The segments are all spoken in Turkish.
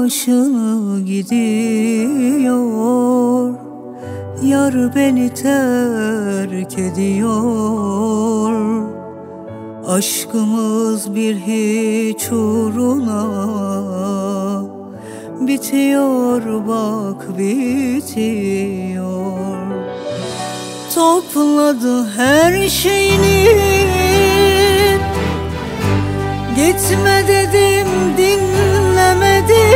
başını gidiyor, yar beni terk ediyor. Aşkımız bir hiç uğruna bitiyor, bak bitiyor. Topladı her şeyini, gitme dedim dinlemedi.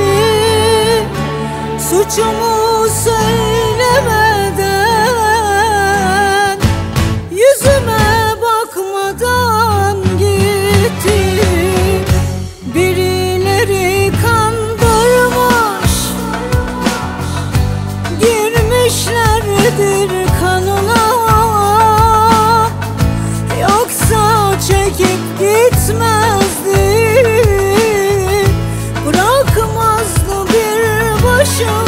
Suçumu söylemeden, yüzüme bakmadan gitti. Birileri kandırmış, girmişlerdir kanına. Yoksa çekip gitmezdi, bırakmazdı bir başım.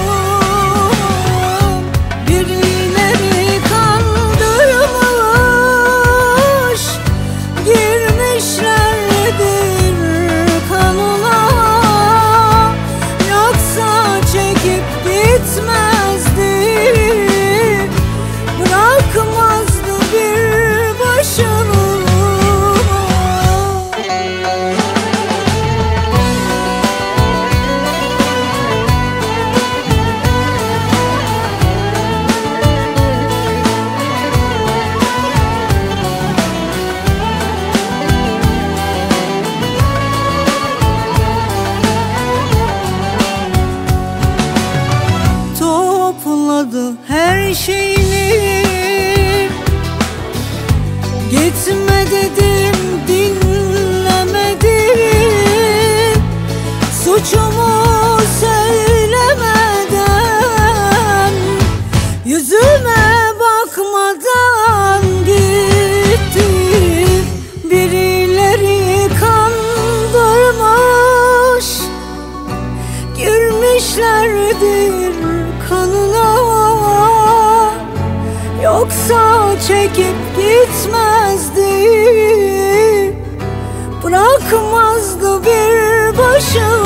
Birileri kandırmış, girmişlerdir kanına. Yoksa çekip gitmezdi, bırakmazdı bir başını. Topladı her şeyini, gitme dedim dinlemedi. Suçumu söylemeden, yüzüme bakmadan gitti. Birileri kandırmış, girmişlerdir kanına. Yoksa çekip gitmezdi, bırakmazdı bir başım.